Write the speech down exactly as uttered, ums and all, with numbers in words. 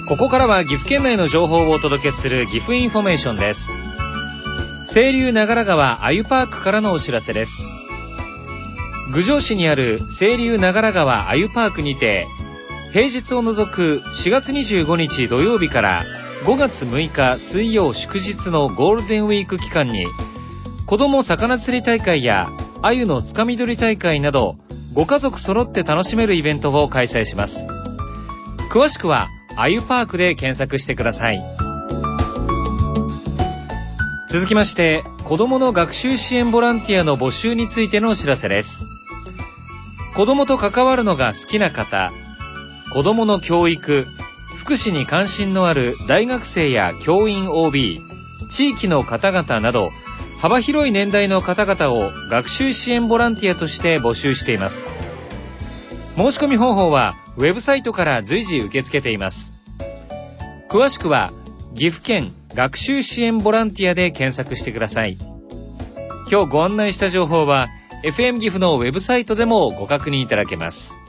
ここからは岐阜県内の情報をお届けする岐阜インフォメーションです。清流長良川あゆパークからのお知らせです。郡上市にある清流長良川あゆパークにて、平日を除くしがつにじゅうごにち土曜日からごがつむいか水曜祝日のゴールデンウィーク期間に、子ども魚釣り大会やあゆのつかみ取り大会などご家族揃って楽しめるイベントを開催します。詳しくはあゆパークで検索してください。続きまして、子どもの学習支援ボランティアの募集についてのお知らせです。子どもと関わるのが好きな方、子どもの教育、福祉に関心のある大学生や教員 オービー、地域の方々など幅広い年代の方々を学習支援ボランティアとして募集しています。申し込み方法はウェブサイトから随時受け付けています。詳しくは岐阜県学習支援ボランティアで検索してください。今日ご案内した情報は エフエム 岐阜のウェブサイトでもご確認いただけます。